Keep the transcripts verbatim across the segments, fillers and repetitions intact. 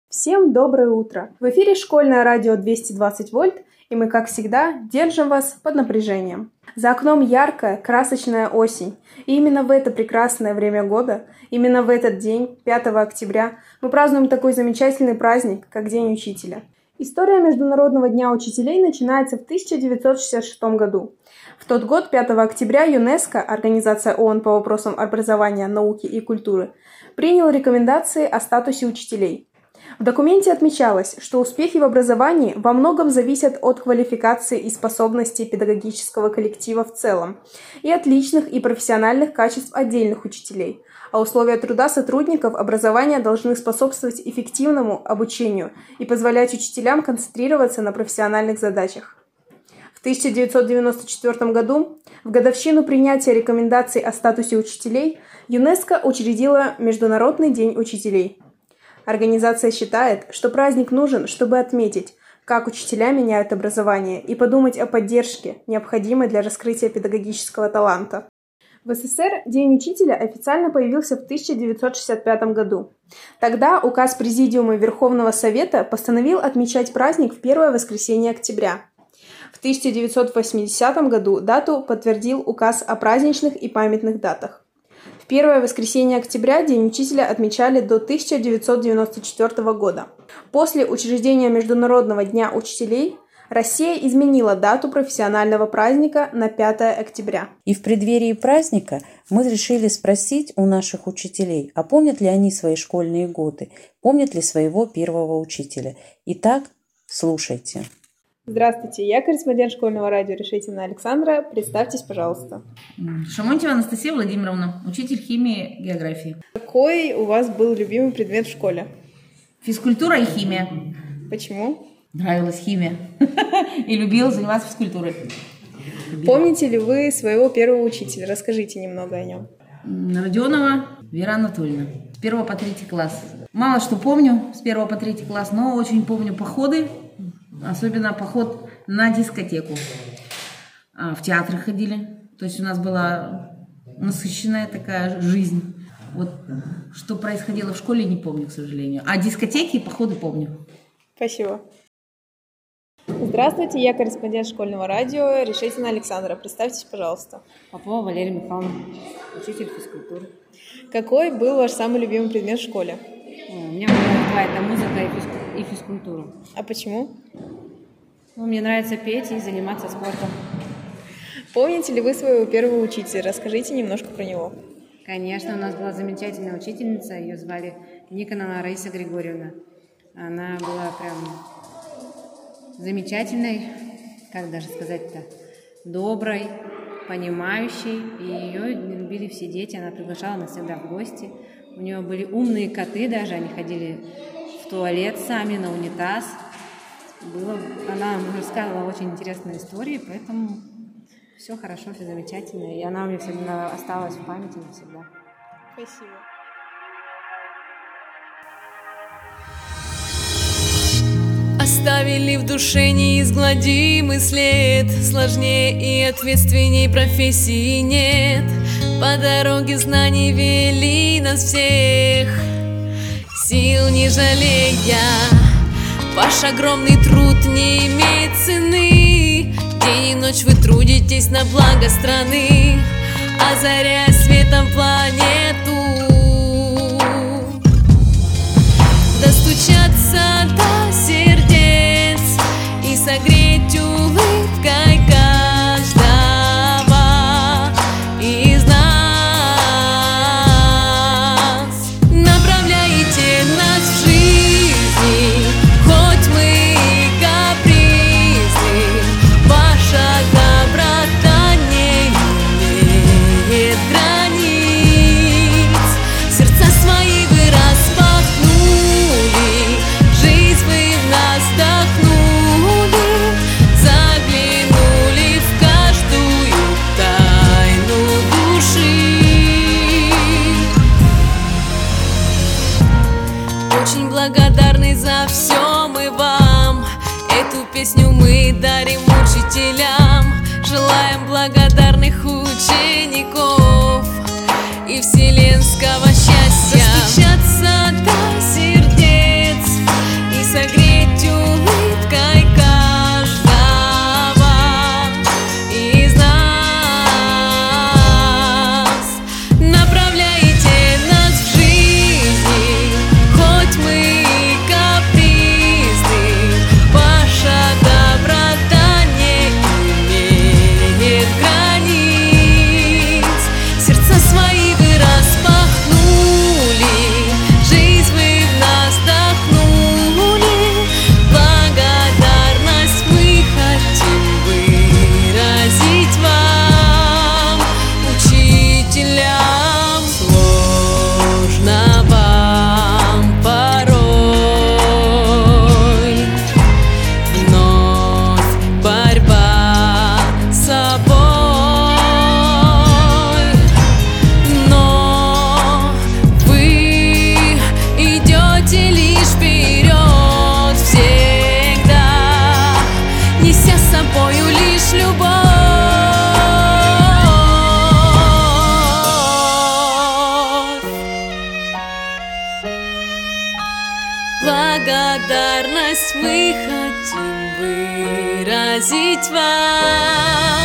Всем доброе утро! В эфире школьное радио двести двадцать вольт, и мы, как всегда, держим вас под напряжением. За окном яркая, красочная осень, и именно в это прекрасное время года, именно в этот день, пятого октября, мы празднуем такой замечательный праздник, как День учителя. История Международного дня учителей начинается в тысяча девятьсот шестьдесят шестом году. В тот год, пятого октября, ЮНЕСКО, Организация ООН по вопросам образования, науки и культуры, принял рекомендации о статусе учителей. В документе отмечалось, что успехи в образовании во многом зависят от квалификации и способностей педагогического коллектива в целом и от личных и профессиональных качеств отдельных учителей, а условия труда сотрудников образования должны способствовать эффективному обучению и позволять учителям концентрироваться на профессиональных задачах. В тысяча девятьсот девяносто четвёртом году, в годовщину принятия рекомендаций о статусе учителей, ЮНЕСКО учредила Международный день учителей. Организация считает, что праздник нужен, чтобы отметить, как учителя меняют образование, и подумать о поддержке, необходимой для раскрытия педагогического таланта. В СССР День учителя официально появился в тысяча девятьсот шестьдесят пятом году. Тогда указ Президиума Верховного Совета постановил отмечать праздник в первое воскресенье октября. В тысяча девятьсот восьмидесятом году дату подтвердил указ о праздничных и памятных датах. В первое воскресенье октября День учителя отмечали до тысяча девятьсот девяносто четвёртого года. После учреждения Международного дня учителей Россия изменила дату профессионального праздника на пятое октября. И в преддверии праздника мы решили спросить у наших учителей, а помнят ли они свои школьные годы, помнят ли своего первого учителя. Итак, слушайте. Здравствуйте, я корреспондент школьного радио Решетина Александра. Представьтесь, пожалуйста. Шамонтьева Анастасия Владимировна, учитель химии и географии. Какой у вас был любимый предмет в школе? Физкультура и химия. Почему? Нравилась химия. И любила заниматься физкультурой. Помните ли вы своего первого учителя? Расскажите немного о нем. Родионова Вера Анатольевна. С первого по третий класс. Мало что помню с первого по третий класс, но очень помню походы. Особенно поход на дискотеку. В театры ходили. То есть у нас была насыщенная такая жизнь. Вот что происходило в школе, не помню, к сожалению. А дискотеки и походы помню. Спасибо. Здравствуйте, я корреспондент школьного радио Решетина Александра. Представьтесь, пожалуйста. Попова Валерия Михайловна, учитель физкультуры. Какой был ваш самый любимый предмет в школе? У меня была два, это музыка и физкультура. А почему? Ну, мне нравится петь и заниматься спортом. Помните ли вы своего первого учителя? Расскажите немножко про него. Конечно, у нас была замечательная учительница, ее звали Никонова Раиса Григорьевна. Она была прям замечательной, как даже сказать-то, доброй, понимающей. И ее любили все дети, она приглашала нас всегда в гости. У нее были умные коты даже, они ходили в туалет сами, на унитаз. Было, она рассказывала очень интересные истории, поэтому все хорошо, все замечательно. И она у меня всегда осталась в памяти навсегда. Спасибо. Оставили в душе неизгладимый след. Сложнее и ответственней профессии нет. По дороге знаний вели нас всех, сил не жалея. Ваш огромный труд не имеет цены. День и ночь вы трудитесь на благо страны, озаряя светом планету. Достучаться до сердец и согреть улыбкой каждого из нас. Направляете нас в жизни, хоть мы и капризны. Ваша доброта не имеет границ. Сердца свои вы распахнули, жизнь вы в нас вдохнули, заглянули в каждую тайну души. Очень благодарны за все мы вам. Эту песню мы дарим учителям. Желаем благодарных учеников и вселенского счастья. Достучаться до сердец благодарность мы хотим выразить вам,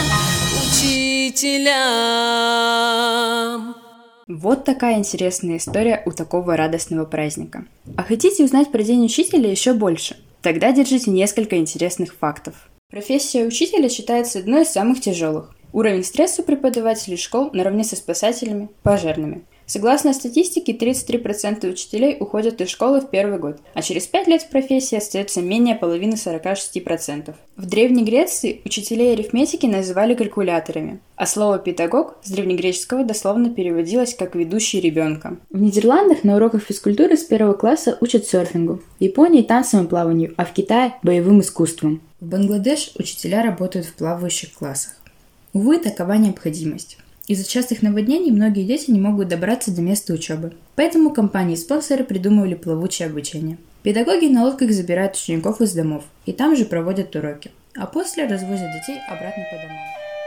учителям. Вот такая интересная история у такого радостного праздника. А хотите узнать про День учителя еще больше? Тогда держите несколько интересных фактов. Профессия учителя считается одной из самых тяжелых. Уровень стресса у преподавателей школ наравне со спасателями, пожарными. Согласно статистике, тридцать три процента учителей уходят из школы в первый год, а через пять лет в профессии остается менее половины сорок шесть процентов. В Древней Греции учителей арифметики называли калькуляторами, а слово «педагог» с древнегреческого дословно переводилось как «ведущий ребенка». В Нидерландах на уроках физкультуры с первого класса учат серфингу, в Японии – танцам и плаванию, а в Китае – боевым искусствам. В Бангладеш учителя работают в плавающих классах. Увы, такова необходимость. Из-за частых наводнений многие дети не могут добраться до места учебы. Поэтому компании-спонсоры придумывали плавучее обучение. Педагоги на лодках забирают учеников из домов и там же проводят уроки, а после развозят детей обратно по домам.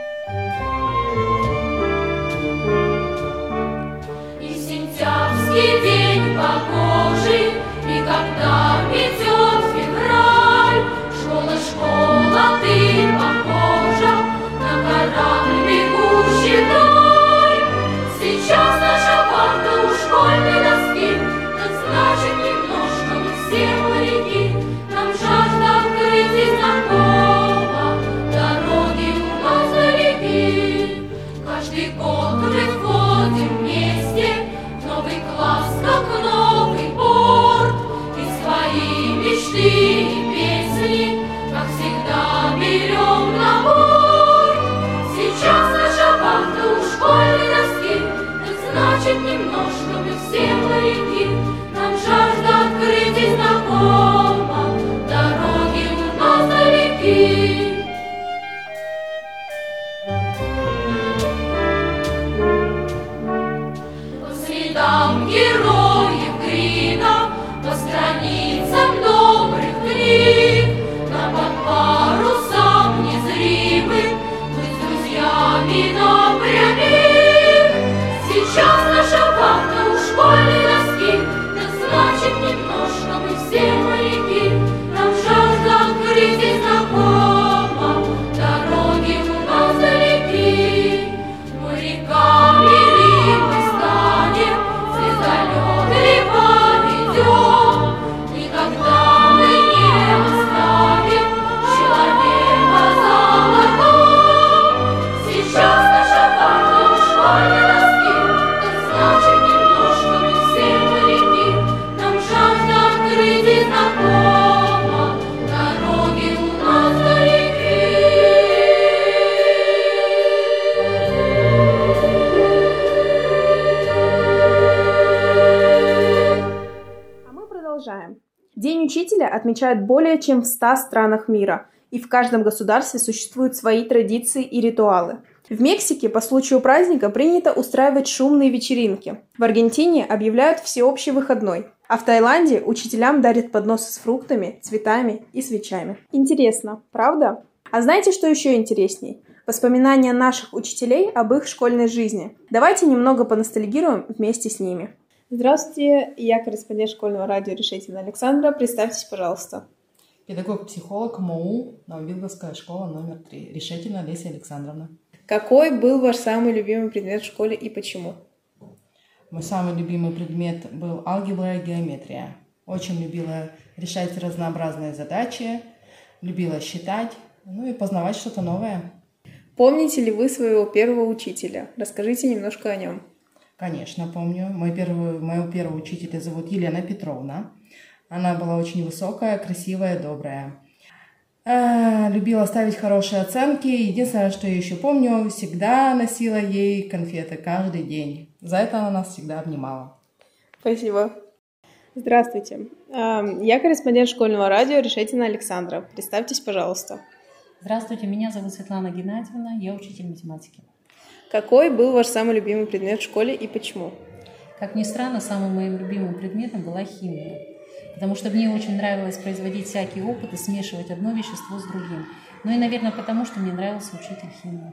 И сентябрьский день погожий, и когда метет февраль, школа, школа, ты похожа на корабль, бегущий вдаль. Сейчас наша парта у школьной доски, так значит немножко мы все моряки. Нам жажда открытий знакома, дороги у нас далеки. Каждый год мы входим вместе в новый класс, как новый борт, и свои мечты и песни, как всегда, берем на борт. Сейчас наша вахта у школьной доски, так значит немножко мы все моряки. Нам жажда открытий знакома, дороги у нас далеки. По следам героев Грина, по страницам добрых книг, нам под парусом незримым быть друзьями напрямик. Сейчас наша вахта у школьной доски, так значит немножко мы все моряки. Нам жажда открытий знакома, дороги у нас далеки. Моряками ли мы станем, звездолеты поведем, никогда мы не оставим человека за бортом. Сейчас наша вахта у школьной доски, так значит немножко мы все моряки. Нам жажда открытий знакома, дороги у нас далеки. А мы продолжаем. День учителя отмечают более чем в ста странах мира, и в каждом государстве существуют свои традиции и ритуалы. В Мексике по случаю праздника принято устраивать шумные вечеринки. В Аргентине объявляют всеобщий выходной. А в Таиланде учителям дарят подносы с фруктами, цветами и свечами. Интересно, правда? А знаете, что еще интересней? Воспоминания наших учителей об их школьной жизни. Давайте немного поностальгируем вместе с ними. Здравствуйте, я корреспондент школьного радио Решетина Александра. Представьтесь, пожалуйста. Педагог-психолог МОУ, Нововилговская школа номер три. Решетина Олеся Александровна. Какой был ваш самый любимый предмет в школе и почему? Мой самый любимый предмет был алгебра и геометрия. Очень любила решать разнообразные задачи, любила считать, ну и познавать что-то новое. Помните ли вы своего первого учителя? Расскажите немножко о нем. Конечно, помню. Мой первый, моего первого учителя зовут Елена Петровна. Она была очень высокая, красивая, добрая. А, любила ставить хорошие оценки. Единственное, что я еще помню, всегда носила ей конфеты каждый день. За это она нас всегда обнимала. Спасибо. Здравствуйте. Я корреспондент школьного радио Решетина Александра. Представьтесь, пожалуйста. Здравствуйте, меня зовут Светлана Геннадьевна, я учитель математики. Какой был ваш самый любимый предмет в школе и почему? Как ни странно, самым моим любимым предметом была химия, потому что мне очень нравилось производить всякие опыты, смешивать одно вещество с другим. Ну и, наверное, потому что мне нравился учитель химии.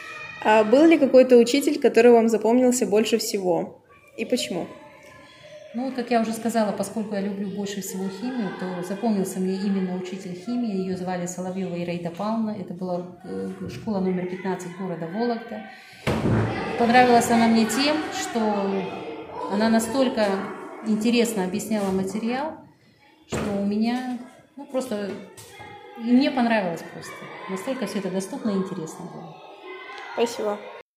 А был ли какой-то учитель, который вам запомнился больше всего? И почему? Ну, как я уже сказала, поскольку я люблю больше всего химию, то запомнился мне именно учитель химии. Ее звали Соловьева Ираида Павловна. Это была школа номер пятнадцать города Вологда. Понравилась она мне тем, что она настолько интересно объясняла материал, что у меня, ну, просто, и мне понравилось просто. Настолько все это доступно и интересно было. Спасибо.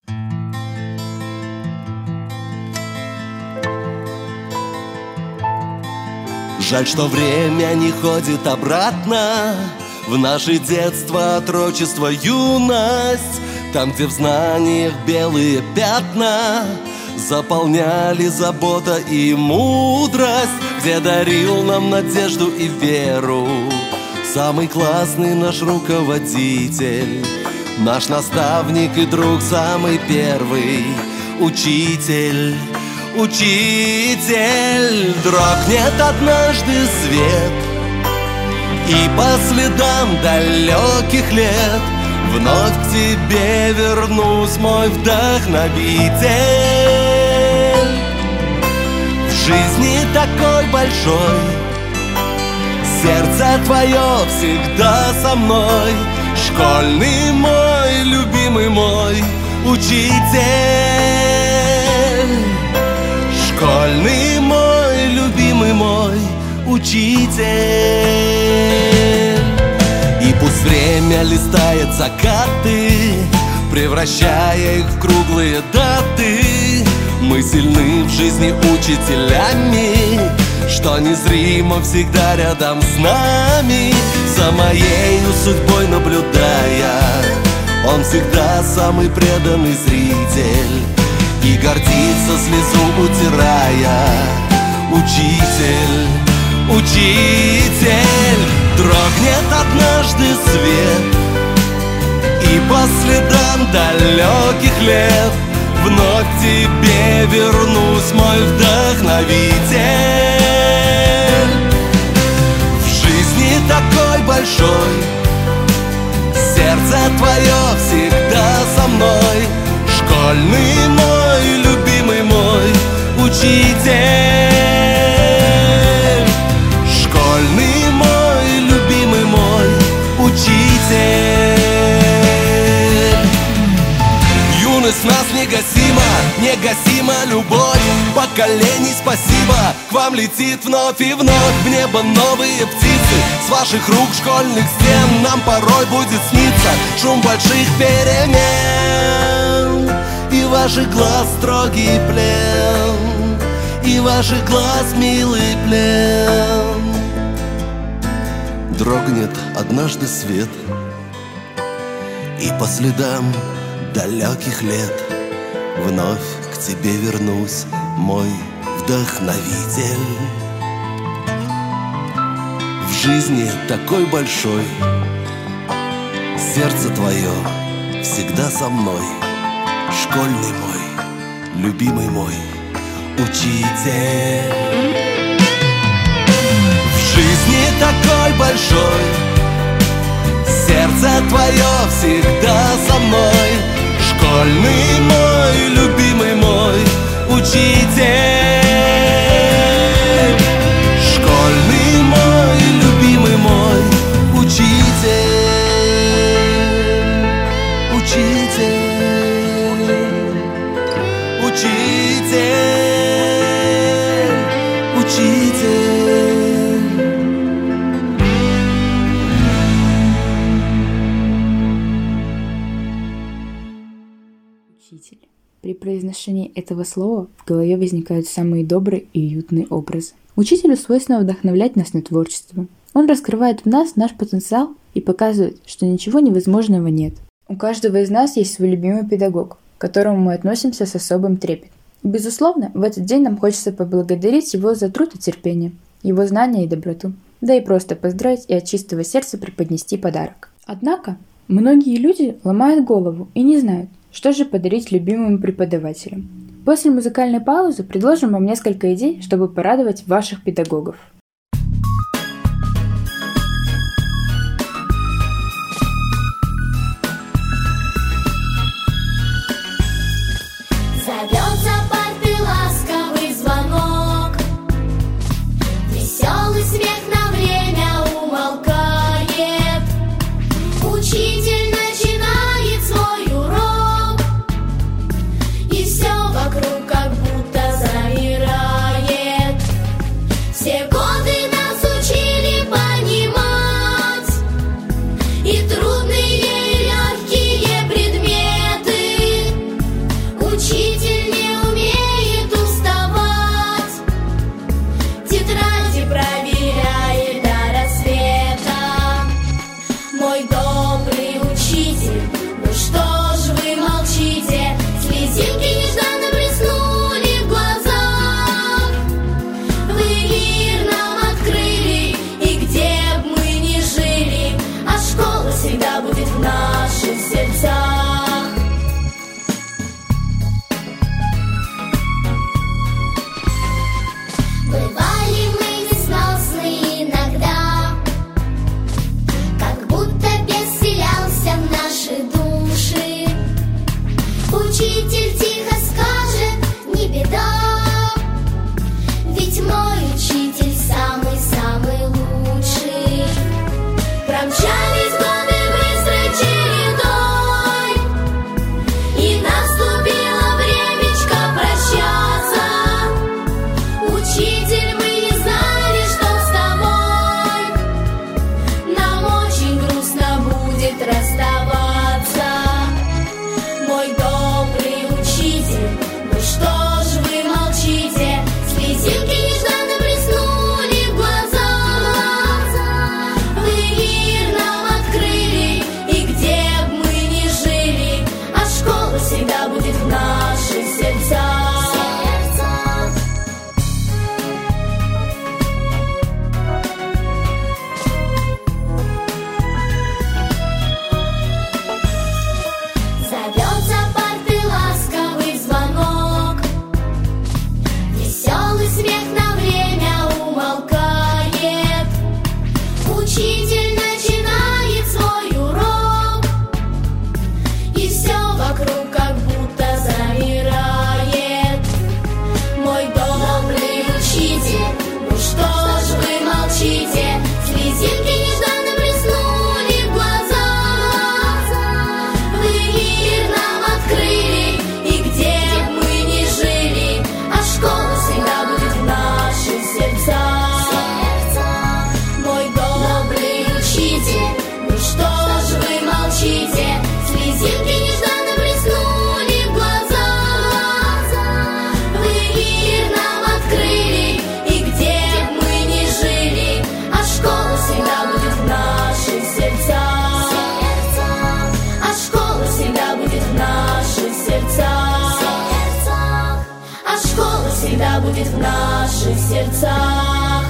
Жаль, что время не ходит обратно в наше детство, отрочество, юность. Там, где в знаниях белые пятна заполняли забота и мудрость, где дарил нам надежду и веру самый классный наш руководитель, наш наставник и друг, самый первый учитель. Учитель, дрогнет однажды свет, и по следам далеких лет вновь к тебе вернусь, мой вдохновитель. В жизни такой большой, сердце твое всегда со мной, школьный мой, любимый мой учитель. Школьный мой, любимый мой учитель. И пусть время листает закаты, превращая их в круглые даты, мы сильны в жизни учителями, что незримо всегда рядом с нами. За моей судьбой наблюдая, он всегда самый преданный зритель и гордится, слезу утирая. Учитель, учитель, дрогнет однажды свет, и по следам далеких лет вновь к тебе вернусь, мой вдохновитель. В жизни такой большой, сердце твое всегда со мной, школьный мой, любимый мой учитель. Школьный мой, любимый мой учитель. Юность в нас негасима, негасима любовь поколений, спасибо. К вам летит вновь и вновь в небо новые птицы. С ваших рук школьных стен нам порой будет сниться шум больших перемен и ваших глаз строгий плен, и ваших глаз милый плен. Дрогнет однажды свет, и по следам далеких лет вновь к тебе вернусь, мой вдохновитель. В жизни такой большой, сердце твое всегда со мной, школьный мой, любимый мой учитель. В жизни такой большой, сердце твое всегда со мной, школьный мой, любимый мой учитель. Школьный мой, любимый мой учитель. Учитель. Учитель. Учитель. Учитель. При произношении этого слова в голове возникают самые добрые и уютные образы. Учителю свойственно вдохновлять нас на творчество. Он раскрывает в нас наш потенциал и показывает, что ничего невозможного нет. У каждого из нас есть свой любимый педагог, к которому мы относимся с особым трепетом. И, безусловно, в этот день нам хочется поблагодарить его за труд и терпение, его знания и доброту, да и просто поздравить и от чистого сердца преподнести подарок. Однако, многие люди ломают голову и не знают, что же подарить любимым преподавателям. После музыкальной паузы предложим вам несколько идей, чтобы порадовать ваших педагогов. Зовет за парты ласковый звонок, сердцах.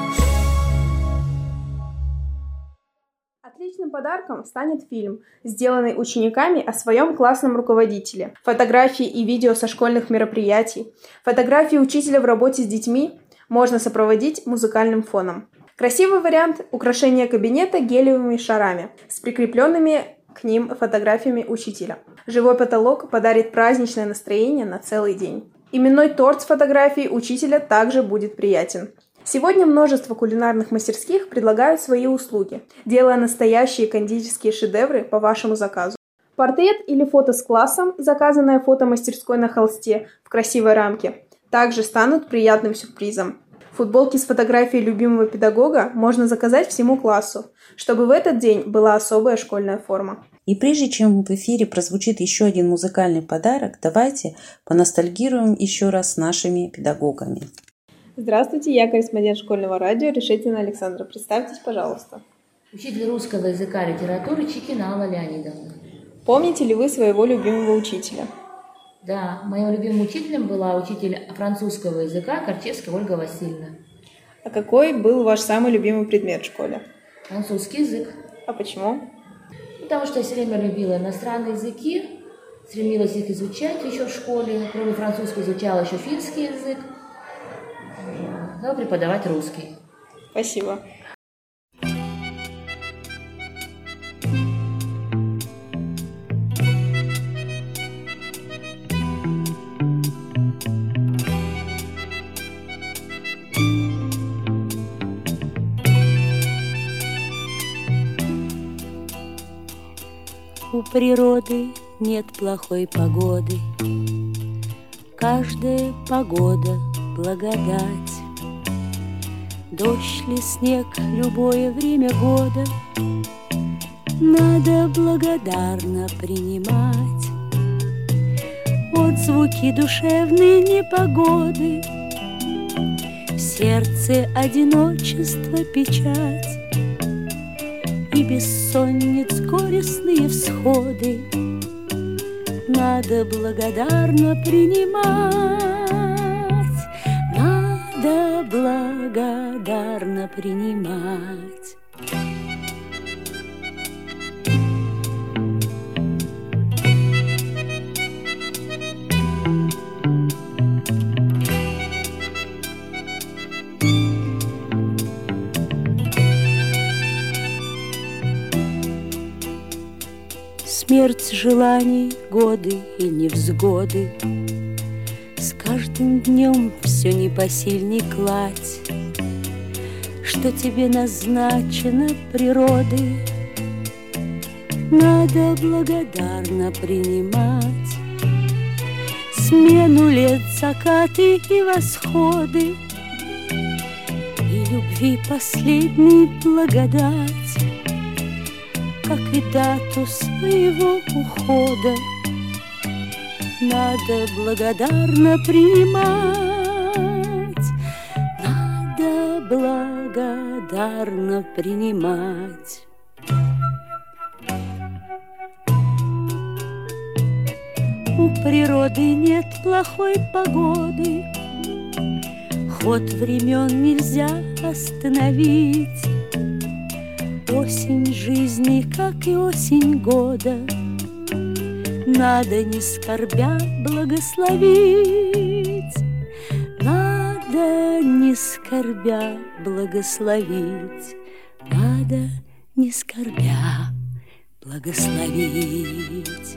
Отличным подарком станет фильм, сделанный учениками о своем классном руководителе, фотографии и видео со школьных мероприятий, фотографии учителя в работе с детьми можно сопроводить музыкальным фоном. Красивый вариант – украшение кабинета гелевыми шарами с прикрепленными к ним фотографиями учителя. Живой потолок подарит праздничное настроение на целый день. Именной торт с фотографией учителя также будет приятен. Сегодня множество кулинарных мастерских предлагают свои услуги, делая настоящие кондитерские шедевры по вашему заказу. Портрет или фото с классом, заказанное фотомастерской на холсте в красивой рамке, также станут приятным сюрпризом. Футболки с фотографией любимого педагога можно заказать всему классу, чтобы в этот день была особая школьная форма. И прежде чем в эфире прозвучит еще один музыкальный подарок, давайте поностальгируем еще раз с нашими педагогами. Здравствуйте, я корреспондент школьного радио Решетина Александра. Представьтесь, пожалуйста. Учитель русского языка и литературы Чикина Алла Леонидовна. Помните ли вы своего любимого учителя? Да, моим любимым учителем была учитель французского языка Корчевская Ольга Васильевна. А какой был ваш самый любимый предмет в школе? Французский язык. А почему? Потому что я все время любила иностранные языки, стремилась их изучать еще в школе. Кроме французского изучала еще финский язык. Стала преподавать русский. Спасибо. У природы нет плохой погоды, каждая погода — благодать. Дождь ли, снег, любое время года надо благодарно принимать. Отзвуки душевной непогоды, в сердце одиночество, печать и бессонниц горестные всходы надо благодарно принимать. Надо благодарно принимать. Смерть желаний, годы и невзгоды, с каждым днем все непосильней кладь, что тебе назначено природой, надо благодарно принимать. Смену лет, закаты и восходы, и любви последней благодать, как и дату своего ухода надо благодарно принимать. Надо благодарно принимать. У природы нет плохой погоды, ход времен нельзя остановить. Осень жизни, как и осень года, надо не скорбя благословить. Надо не скорбя благословить. Надо не скорбя благословить.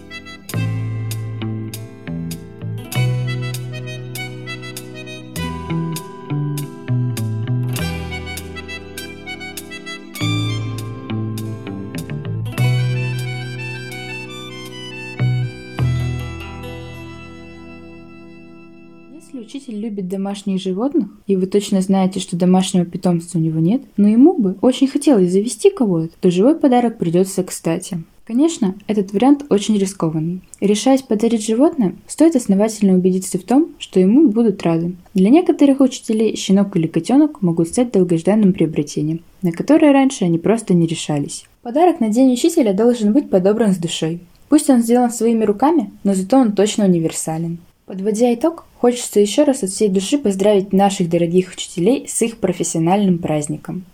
Если учитель любит домашних животных, и вы точно знаете, что домашнего питомца у него нет, но ему бы очень хотелось завести кого-то, то живой подарок придется кстати. Конечно, этот вариант очень рискованный. Решаясь подарить животное, стоит основательно убедиться в том, что ему будут рады. Для некоторых учителей щенок или котенок могут стать долгожданным приобретением, на которое раньше они просто не решались. Подарок на День учителя должен быть подобран с душой. Пусть он сделан своими руками, но зато он точно универсален. Подводя итог, хочется еще раз от всей души поздравить наших дорогих учителей с их профессиональным праздником.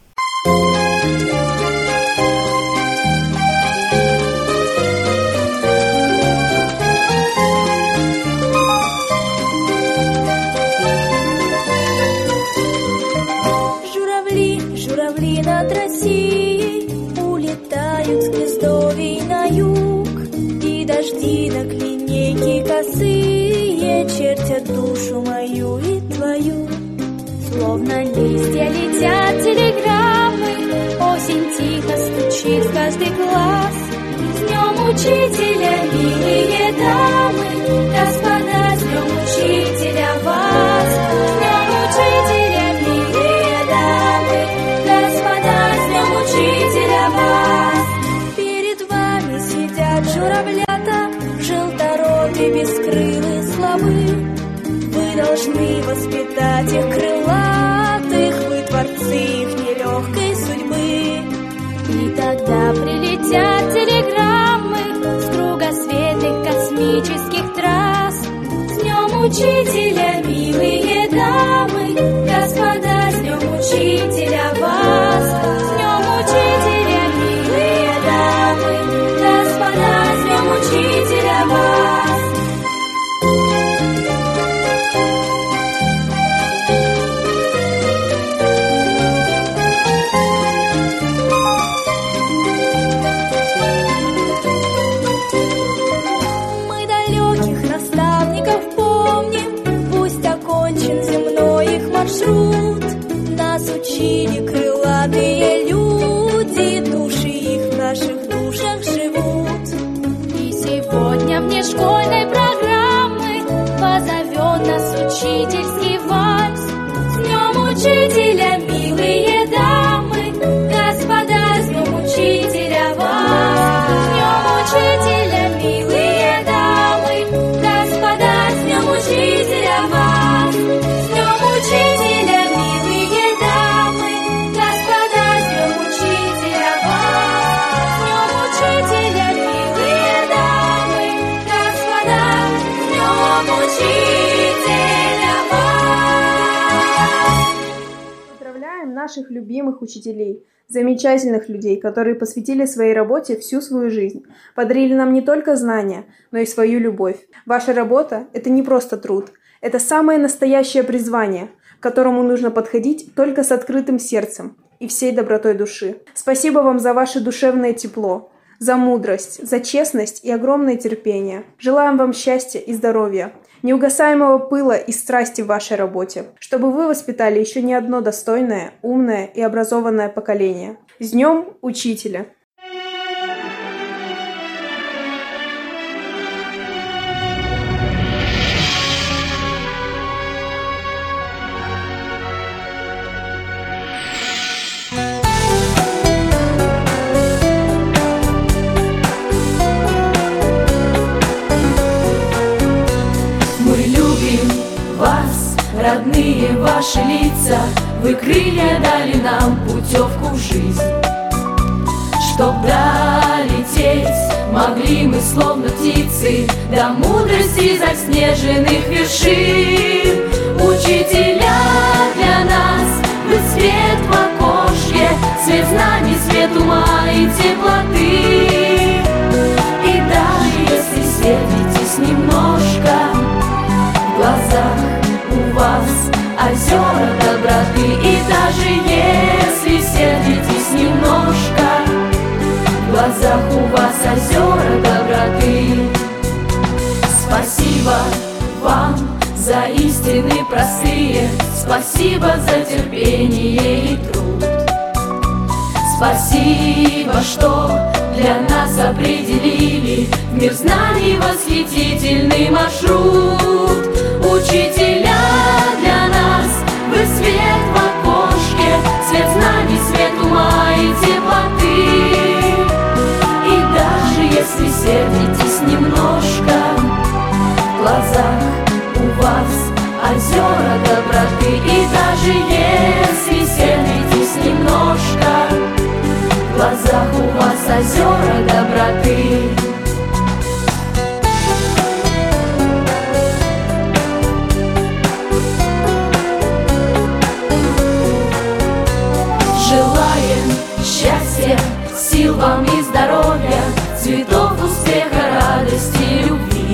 Журавли над Россией улетают с гнездовий на юг, и дожди на клинейке косые чертят душу мою и твою. Словно листья летят телеграммы, осень тихо стучит в каждый класс. С днем учителя, милые дамы, господа, с днем учителя вас. С днем учителя, милые дамы, господа, с днем учителя вас. Перед вами сидят журавлята, желторотые, бескрылые, слабы. Вы должны воспитать их крылатых, вы творцы их нелегкой судьбы. И тогда прилетят телеграммы с кругосветных космических трасс. С днем учителя, милые дамы, господа, с днем учителя вас. С днем учителя, милые дамы, господа, с днем учителя вас. Маршрут. Нас учили крылатые люди, души их в наших душах живут. И сегодня вне школьной программы позовет нас учительский вальс. С днем учителя, милые дамы, господа, с днем учителя вас. С днем учителя, милые дамы, господа, с днем учителя вас. Учителя, милые дамы, господа, с днем учителя вас. С днем учителя, милые дамы, господа, с днем учителя вас. Поздравляем наших любимых учителей, замечательных людей, которые посвятили своей работе всю свою жизнь, подарили нам не только знания, но и свою любовь. Ваша работа – это не просто труд, это самое настоящее призвание, к которому нужно подходить только с открытым сердцем и всей добротой души. Спасибо вам за ваше душевное тепло, за мудрость, за честность и огромное терпение. Желаем вам счастья и здоровья, неугасаемого пыла и страсти в вашей работе, чтобы вы воспитали еще не одно достойное, умное и образованное поколение. С Днем Учителя! Родные ваши лица, вы крылья дали нам путевку в жизнь. Чтоб долететь, могли мы словно птицы до мудрости заснеженных вершин. Учителя для нас, вы свет в окошке, свет знаний, свет ума и теплоты. И даже если сердитесь немножко, в глазах у вас озера доброты. И даже если сердитесь немножко, в глазах у вас озера доброты. Спасибо вам за истины простые, спасибо за терпение и труд. Спасибо, что для нас определили в мир знаний восхитительный маршрут. Учителя для нас, вы свет в окошке, свет знаний, свет ума и теплоты. И даже если сердитесь немножко, в глазах у вас озера доброты. И даже если сердитесь немножко, в глазах у вас озера доброты. Счастья, сил вам и здоровья, цветов успеха, радости и любви.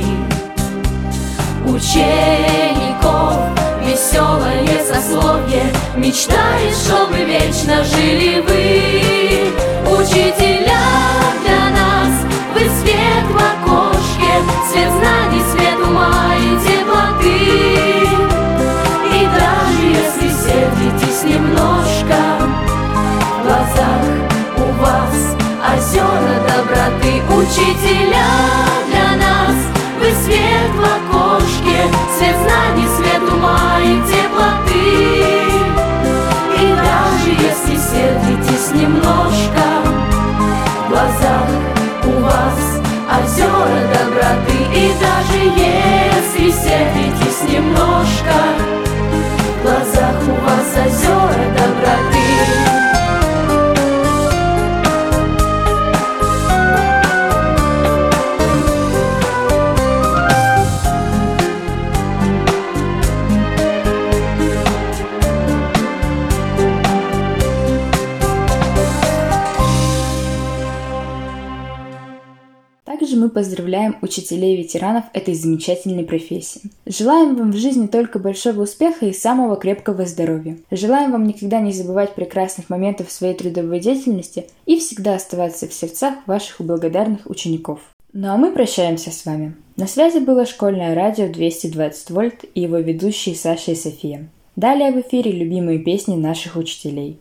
Учеников веселое сословие мечтает, чтобы вечно жили вы. Учителя для нас, вы свет в окошке, свет знаний, свет ума и теплоты. И даже если сердитесь немножко, в глазах у вас озера доброты. Учителя для нас, вы свет в окошке, свет знаний, свет ума и теплоты. И даже если сердитесь немножко, в глазах у вас озера доброты. И даже если сердитесь немножко, в глазах у вас озера доброты. Также мы поздравляем учителей-ветеранов этой замечательной профессии. Желаем вам в жизни только большого успеха и самого крепкого здоровья. Желаем вам никогда не забывать прекрасных моментов своей трудовой деятельности и всегда оставаться в сердцах ваших благодарных учеников. Ну а мы прощаемся с вами. На связи было школьное радио двести двадцать вольт и его ведущие Саша и София. Далее в эфире любимые песни наших учителей.